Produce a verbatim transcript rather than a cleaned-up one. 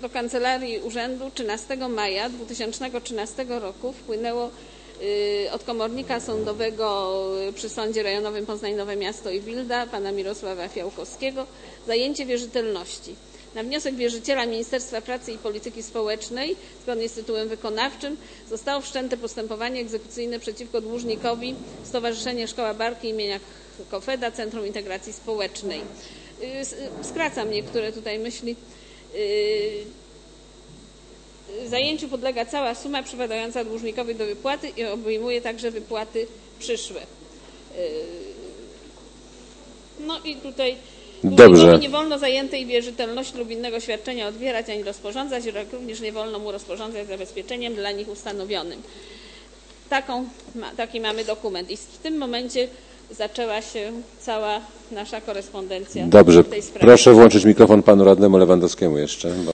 do Kancelarii Urzędu trzynastego maja dwa tysiące trzynastego roku wpłynęło od komornika sądowego przy Sądzie Rejonowym Poznań Nowe Miasto i Wilda, pana Mirosława Fiałkowskiego, zajęcie wierzytelności. Na wniosek wierzyciela Ministerstwa Pracy i Polityki Społecznej, zgodnie z tytułem wykonawczym, zostało wszczęte postępowanie egzekucyjne przeciwko dłużnikowi Stowarzyszenie Szkoła Barki imienia Kofeda, Centrum Integracji Społecznej. Skracam niektóre tutaj myśli. Zajęciu podlega cała suma przypadająca dłużnikowi do wypłaty i obejmuje także wypłaty przyszłe. No i tutaj dłużnikowi nie wolno zajętej wierzytelności lub innego świadczenia odbierać ani rozporządzać, jak również nie wolno mu rozporządzać zabezpieczeniem dla nich ustanowionym. Taką, taki mamy dokument i w tym momencie zaczęła się cała nasza korespondencja Dobrze. w tej sprawie. Proszę włączyć mikrofon panu radnemu Lewandowskiemu jeszcze.